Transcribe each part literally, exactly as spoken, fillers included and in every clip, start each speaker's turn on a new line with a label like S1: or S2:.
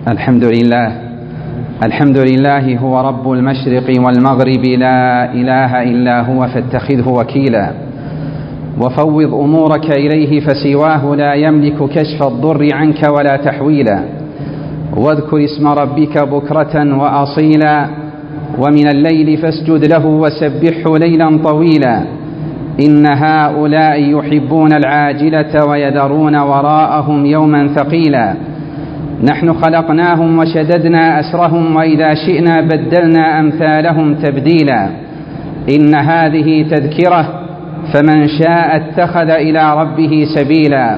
S1: الحمد لله الحمد لله هو رب المشرق والمغرب، لا إله إلا هو فاتخذه وكيلا، وفوض أمورك إليه فسواه لا يملك كشف الضر عنك ولا تحويلا. واذكر اسم ربك بكرة وأصيلا، ومن الليل فاسجد له وسبحه ليلا طويلا. إن هؤلاء يحبون العاجلة ويذرون وراءهم يوما ثقيلا. نحن خلقناهم وشددنا أسرهم، وإذا شئنا بدلنا أمثالهم تبديلا. إن هذه تذكرة فمن شاء اتخذ إلى ربه سبيلا.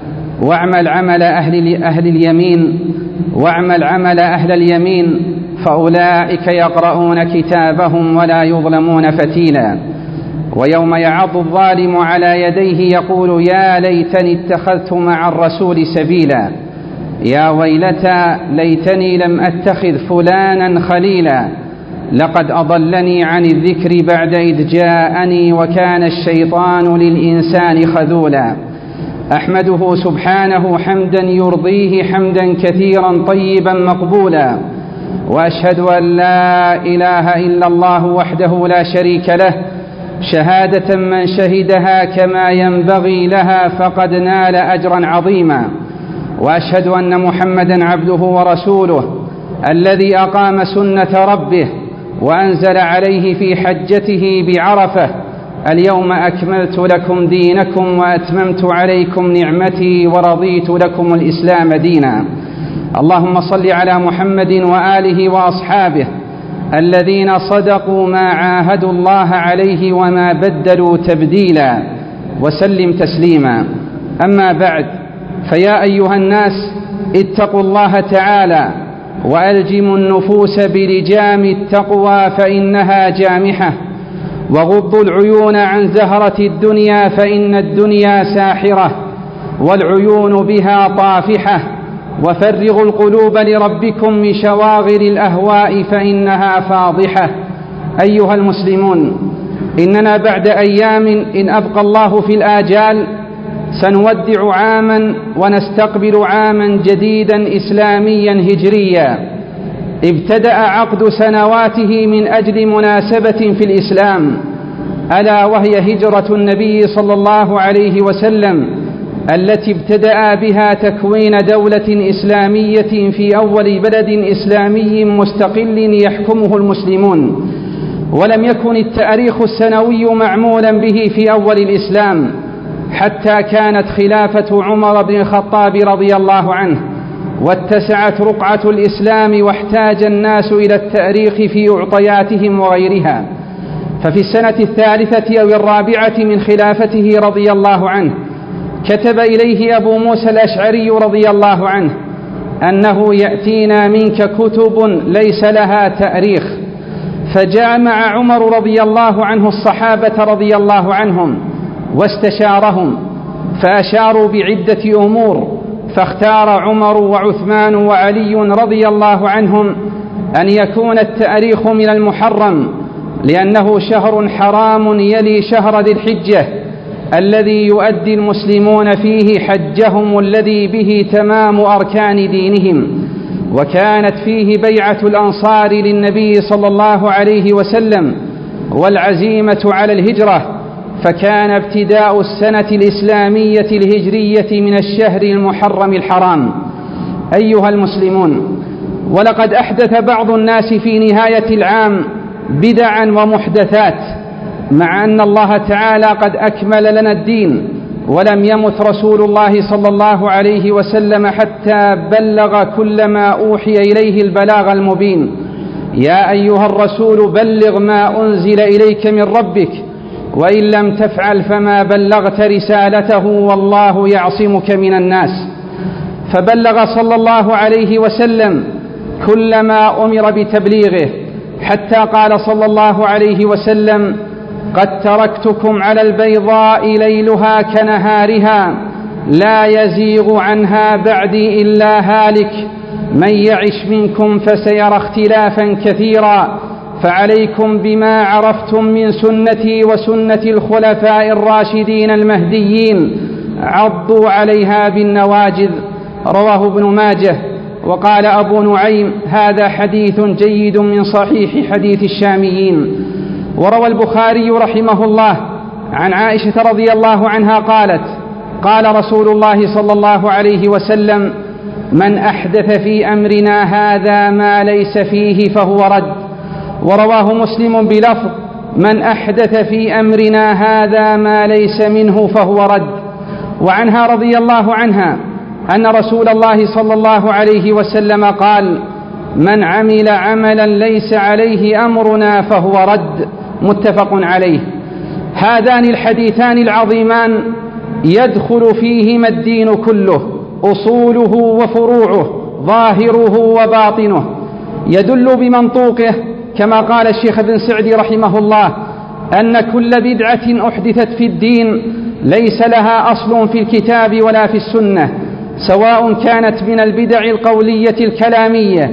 S1: واعمل عمل أهل, أهل اليمين واعمل عمل أهل اليمين فأولئك يقرؤون كتابهم ولا يظلمون فتيلا. ويوم يعض الظالم على يديه يقول يا ليتني اتخذت مع الرسول سبيلا. يا ويلتى ليتني لم أتخذ فلانا خليلا، لقد أضلني عن الذكر بعد إذ جاءني وكان الشيطان للإنسان خذولا. أحمده سبحانه حمدا يرضيه حمدا كثيرا طيبا مقبولا، وأشهد أن لا إله إلا الله وحده لا شريك له شهادة من شهدها كما ينبغي لها فقد نال أجرا عظيما. وأشهد أن محمدا عبده ورسوله الذي أقام سنة ربه وأنزل عليه في حجته بعرفة اليوم أكملت لكم دينكم وأتممت عليكم نعمتي ورضيت لكم الإسلام دينا. اللهم صل على محمد وآله وأصحابه الذين صدقوا ما عاهدوا الله عليه وما بدلوا تبديلا، وسلم تسليما. أما بعد، فيا أيها الناس اتقوا الله تعالى وألجموا النفوس بلجام التقوى فإنها جامحة، وغضوا العيون عن زهرة الدنيا فإن الدنيا ساحرة والعيون بها طافحة، وفرغوا القلوب لربكم من شواغل الأهواء فإنها فاضحة. أيها المسلمون، إننا بعد أيام إن أبقى الله في الآجال سنودع عاما ونستقبل عاما جديدا إسلاميا هجريا ابتدأ عقد سنواته من أجل مناسبة في الإسلام، ألا وهي هجرة النبي صلى الله عليه وسلم التي ابتدأ بها تكوين دولة إسلامية في أول بلد إسلامي مستقل يحكمه المسلمون. ولم يكن التاريخ السنوي معمولا به في أول الإسلام حتى كانت خلافة عمر بن الخطاب رضي الله عنه واتسعت رقعة الإسلام واحتاج الناس إلى التأريخ في أعطياتهم وغيرها. ففي السنة الثالثة أو الرابعة من خلافته رضي الله عنه كتب إليه أبو موسى الأشعري رضي الله عنه أنه يأتينا منك كتب ليس لها تأريخ. فجامع عمر رضي الله عنه الصحابة رضي الله عنهم واستشارهم فأشاروا بعدة أمور، فاختار عمر وعثمان وعلي رضي الله عنهم أن يكون التأريخ من المحرم، لأنه شهر حرام يلي شهر ذي الحجة الذي يؤدي المسلمون فيه حجهم الذي به تمام أركان دينهم، وكانت فيه بيعة الأنصار للنبي صلى الله عليه وسلم والعزيمة على الهجرة، فكان ابتداء السنة الإسلامية الهجرية من الشهر المحرم الحرام. أيها المسلمون، ولقد أحدث بعض الناس في نهاية العام بدعا ومحدثات، مع أن الله تعالى قد أكمل لنا الدين ولم يمت رسول الله صلى الله عليه وسلم حتى بلغ كل ما أوحي إليه البلاغ المبين. يا أيها الرسول بلغ ما أنزل إليك من ربك وإن لم تفعل فما بلغت رسالته والله يعصمك من الناس. فبلغ صلى الله عليه وسلم كل ما أمر بتبليغه، حتى قال صلى الله عليه وسلم قد تركتكم على البيضاء ليلها كنهارها لا يزيغ عنها بعدي إلا هالك، من يعش منكم فسيرى اختلافا كثيرا، فعليكم بما عرفتم من سنتي وسنة الخلفاء الراشدين المهديين، عضوا عليها بالنواجذ. رواه ابن ماجه وقال أبو نعيم: هذا حديث جيد من صحيح حديث الشاميين. وروى البخاري رحمه الله عن عائشة رضي الله عنها قالت: قال رسول الله صلى الله عليه وسلم: من أحدث في أمرنا هذا ما ليس فيه فهو رد. ورواه مسلم بلفظ: من أحدث في أمرنا هذا ما ليس منه فهو رد. وعنها رضي الله عنها أن رسول الله صلى الله عليه وسلم قال: من عمل عملا ليس عليه أمرنا فهو رد. متفق عليه. هذان الحديثان العظيمان يدخل فيهما الدين كله، أصوله وفروعه، ظاهره وباطنه، يدل بمنطوقه كما قال الشيخ ابن سعدي رحمه الله: أن كل بدعة أحدثت في الدين ليس لها أصل في الكتاب ولا في السنة، سواء كانت من البدع القولية الكلامية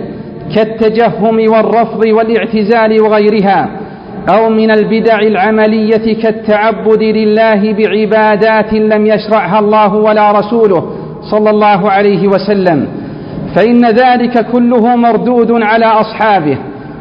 S1: كالتجهم والرفض والاعتزال وغيرها، أو من البدع العملية كالتعبد لله بعبادات لم يشرعها الله ولا رسوله صلى الله عليه وسلم، فإن ذلك كله مردود على أصحابه،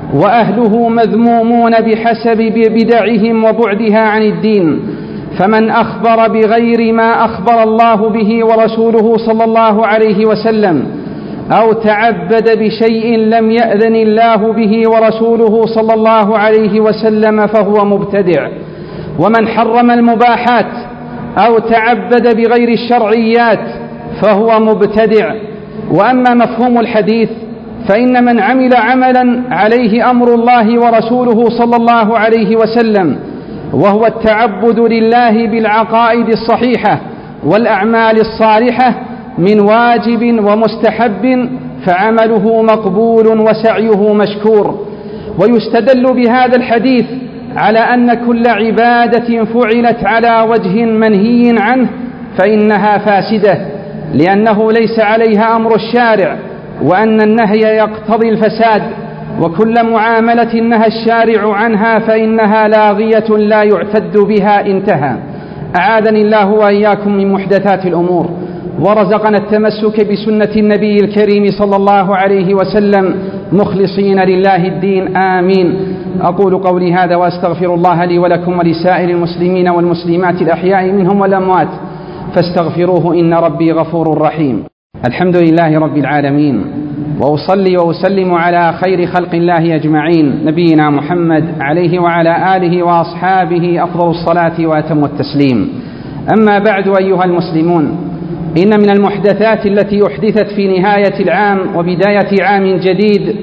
S1: وأهله مذمومون بحسب بدعهم وبعدها عن الدين. فمن أخبر بغير ما أخبر الله به ورسوله صلى الله عليه وسلم، أو تعبد بشيء لم يأذن الله به ورسوله صلى الله عليه وسلم فهو مبتدع. ومن حرم المباحات أو تعبد بغير الشرعيات فهو مبتدع. وأما مفهوم الحديث فإن من عمل عملا عليه أمر الله ورسوله صلى الله عليه وسلم، وهو التعبد لله بالعقائد الصحيحة والأعمال الصالحة من واجب ومستحب، فعمله مقبول وسعيه مشكور. ويستدل بهذا الحديث على أن كل عبادة فعلت على وجه منهي عنه فإنها فاسدة، لأنه ليس عليها أمر الشارع، وأن النهي يقتضي الفساد، وكل معاملة نهى الشارع عنها فإنها لاغية لا يعتد بها. انتهى. أعاذني الله وإياكم من محدثات الأمور، ورزقنا التمسك بسنة النبي الكريم صلى الله عليه وسلم مخلصين لله الدين. آمين. أقول قولي هذا وأستغفر الله لي ولكم ولسائر المسلمين والمسلمات الأحياء منهم والأموات، فاستغفروه إن ربي غفور رحيم. الحمد لله رب العالمين، وأصلي وأسلم على خير خلق الله أجمعين، نبينا محمد عليه وعلى آله وأصحابه أفضل الصلاة وأتم التسليم. أما بعد، أيها المسلمون، إن من المحدثات التي أحدثت في نهاية العام وبداية عام جديد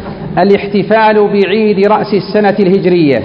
S1: الاحتفال بعيد رأس السنة الهجرية،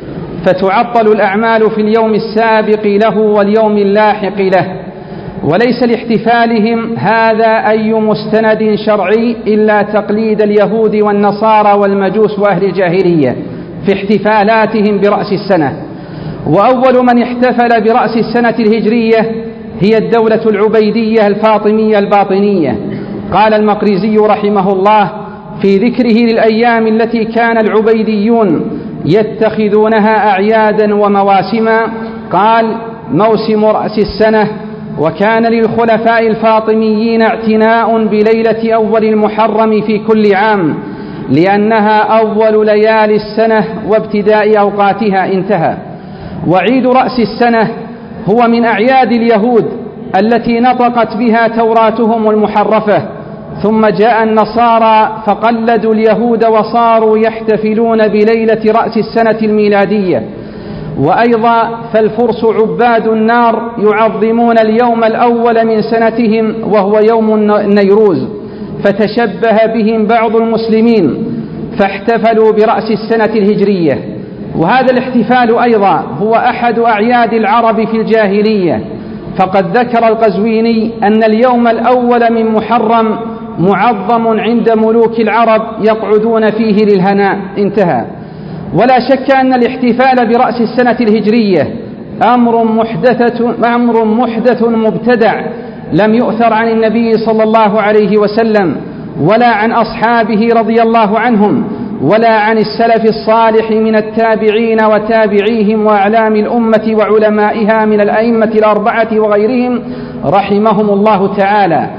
S1: فتعطل الأعمال في اليوم السابق له واليوم اللاحق له، وليس لاحتفالهم هذا أي مستند شرعي إلا تقليد اليهود والنصارى والمجوس وأهل الجاهلية في احتفالاتهم برأس السنة. وأول من احتفل برأس السنة الهجرية هي الدولة العبيدية الفاطمية الباطنية. قال المقريزي رحمه الله في ذكره للأيام التي كان العبيديون يتخذونها أعيادا ومواسما، قال: موسم رأس السنة. وكان للخلفاء الفاطميين اعتناء بليلة أول المحرم في كل عام، لأنها أول ليالي السنة وابتداء أوقاتها. انتهى. وعيد رأس السنة هو من أعياد اليهود التي نطقت بها توراتهم المحرفة، ثم جاء النصارى فقلدوا اليهود وصاروا يحتفلون بليلة رأس السنة الميلادية. وأيضا فالفرس عباد النار يعظمون اليوم الأول من سنتهم وهو يوم النيروز، فتشبه بهم بعض المسلمين فاحتفلوا برأس السنة الهجرية. وهذا الاحتفال أيضا هو أحد أعياد العرب في الجاهلية، فقد ذكر القزويني أن اليوم الأول من محرم معظم عند ملوك العرب يقعدون فيه للهناء. انتهى. ولا شك أن الاحتفال برأس السنة الهجرية أمر محدثة أمر محدث مبتدع لم يؤثر عن النبي صلى الله عليه وسلم ولا عن أصحابه رضي الله عنهم ولا عن السلف الصالح من التابعين وتابعيهم وأعلام الأمة وعلمائها من الأئمة الأربعة وغيرهم رحمهم الله تعالى.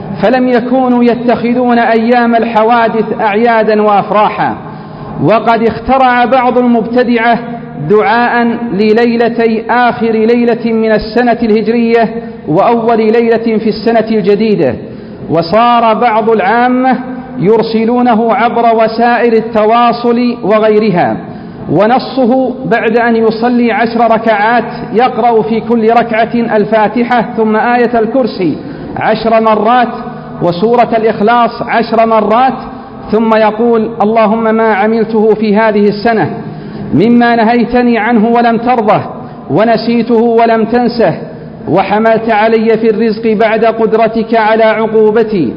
S1: فلم يكونوا يتخذون أيام الحوادث أعيادا وأفراحا. وقد اخترع بعض المبتدعة دعاء لليلتي آخر ليلة من السنة الهجرية وأول ليلة في السنة الجديدة، وصار بعض العامة يرسلونه عبر وسائل التواصل وغيرها، ونصه بعد أن يصلي عشر ركعات يقرأ في كل ركعة الفاتحة ثم آية الكرسي عشر مرات وسورة الإخلاص عشر مرات، ثم يقول: اللهم ما عملته في هذه السنة مما نهيتني عنه ولم ترضه، ونسيته ولم تنسه، وحملت علي في الرزق بعد قدرتك على عقوبتي،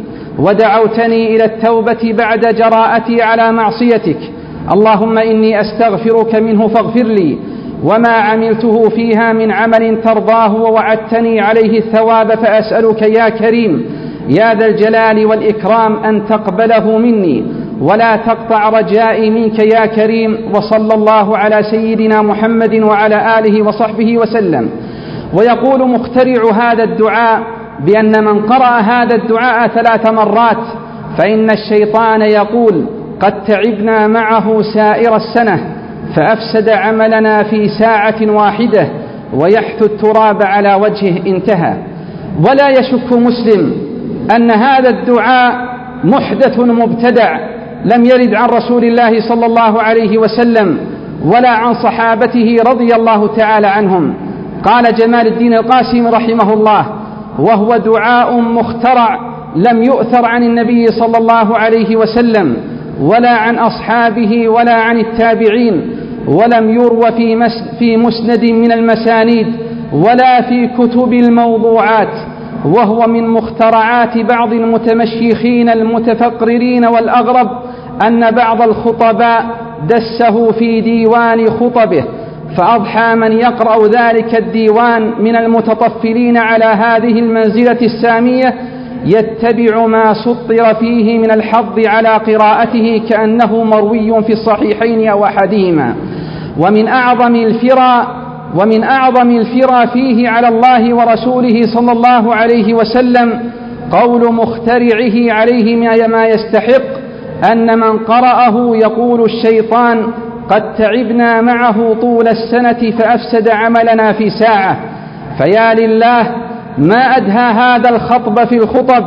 S1: ودعوتني إلى التوبة بعد جراءتي على معصيتك، اللهم إني أستغفرك منه فاغفر لي، وما عملته فيها من عمل ترضاه ووعدتني عليه الثواب، فأسألك يا كريم يا ذا الجلال والإكرام أن تقبله مني ولا تقطع رجائي منك يا كريم. وصلى الله على سيدنا محمد وعلى آله وصحبه وسلم. ويقول مخترع هذا الدعاء بأن من قرأ هذا الدعاء ثلاث مرات فإن الشيطان يقول: قد تعبنا معه سائر السنة فأفسد عملنا في ساعة واحدة ويحث التراب على وجهه. انتهى. ولا يشك مسلم أن هذا الدعاء محدث مبتدع لم يرد عن رسول الله صلى الله عليه وسلم ولا عن صحابته رضي الله تعالى عنهم. قال جمال الدين القاسم رحمه الله: وهو دعاء مخترع لم يؤثر عن النبي صلى الله عليه وسلم ولا عن أصحابه ولا عن التابعين، ولم يروى في مسند من المسانيد ولا في كتب الموضوعات، وهو من مخترعات بعض المتمشيخين المتفقرين. والأغرب أن بعض الخطباء دسه في ديوان خطبه، فأضحى من يقرأ ذلك الديوان من المتطفلين على هذه المنزلة السامية يتبع ما سطر فيه من الحظ على قراءته كأنه مروي في الصحيحين أو أحدهما. ومن أعظم الفرى ومن أعظم الفرى فيه على الله ورسوله صلى الله عليه وسلم قول مخترعه عليه ما يستحق أن من قرأه يقول الشيطان: قد تعبنا معه طول السنة فأفسد عملنا في ساعة. فيا لله ما أدهى هذا الخطب في الخطب،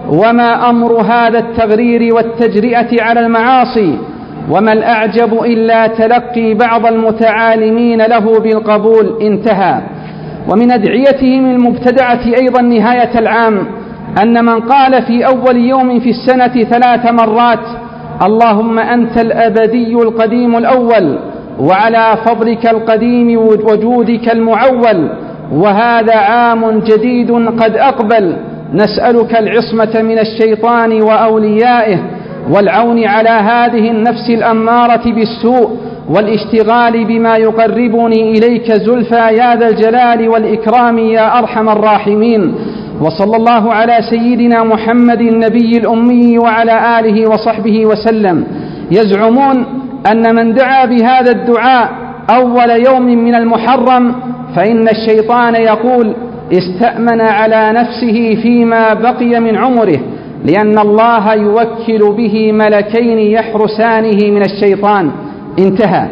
S1: وما أمر هذا التغرير والتجرئة على المعاصي، وما الأعجب إلا تلقي بعض المتعالمين له بالقبول. انتهى. ومن أدعيتهم المبتدعة أيضا نهاية العام أن من قال في أول يوم في السنة ثلاث مرات: اللهم أنت الأبدي القديم الأول، وعلى فضلك القديم وجودك المعول، وهذا عام جديد قد أقبل، نسألك العصمة من الشيطان وأوليائه، والعون على هذه النفس الأمارة بالسوء، والاشتغال بما يقربني إليك زلفى يا ذا الجلال والإكرام يا أرحم الراحمين. وصلى الله على سيدنا محمد النبي الأمي وعلى آله وصحبه وسلم. يزعمون أن من دعا بهذا الدعاء أول يوم من المحرم فإن الشيطان يقول: استأمن على نفسه فيما بقي من عمره، لأن الله يوكل به ملكين يحرسانه من الشيطان. انتهى.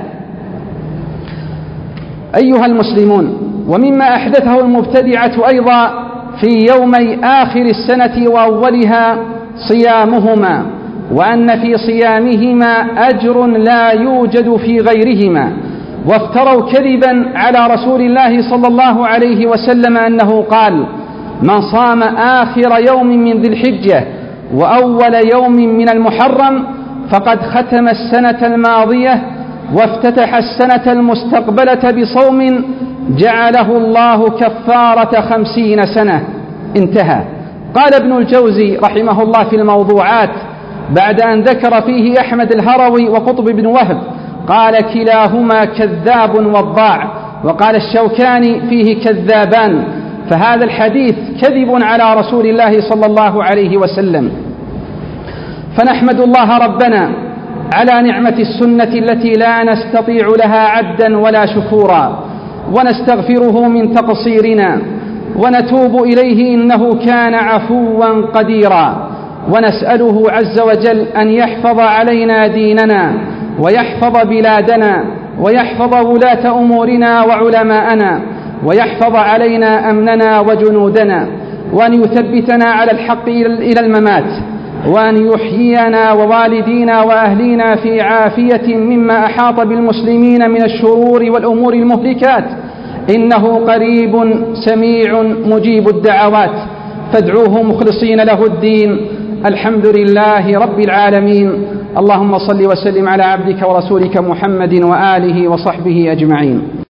S1: أيها المسلمون، ومما أحدثه المبتدعة أيضا في يومي آخر السنة وأولها صيامهما، وأن في صيامهما أجر لا يوجد في غيرهما، وافتروا كذبا على رسول الله صلى الله عليه وسلم أنه قال: من صام آخر يوم من ذي الحجة وأول يوم من المحرم فقد ختم السنة الماضية وافتتح السنة المستقبلة بصوم جعله الله كفارة خمسين سنة. انتهى. قال ابن الجوزي رحمه الله في الموضوعات بعد أن ذكر فيه أحمد الهروي وقطب بن وهب، قال: كلاهما كذاب وضاع. وقال الشوكاني: فيه كذابان. فهذا الحديث كذب على رسول الله صلى الله عليه وسلم. فنحمد الله ربنا على نعمة السنة التي لا نستطيع لها عدا ولا شكورا، ونستغفره من تقصيرنا، ونتوب إليه إنه كان عفوا قديرا، ونسأله عز وجل أن يحفظ علينا ديننا ويحفظ بلادنا ويحفظ ولاة أمورنا وعلماءنا ويحفظ علينا أمننا وجنودنا، وأن يثبتنا على الحق إلى الممات، وأن يحيينا ووالدينا وأهلينا في عافية مما أحاط بالمسلمين من الشرور والأمور المهلكات، إنه قريب سميع مجيب الدعوات، فادعوه مخلصين له الدين. الحمد لله رب العالمين. اللهم صل وسلم على عبدك ورسولك محمد وآله وصحبه أجمعين.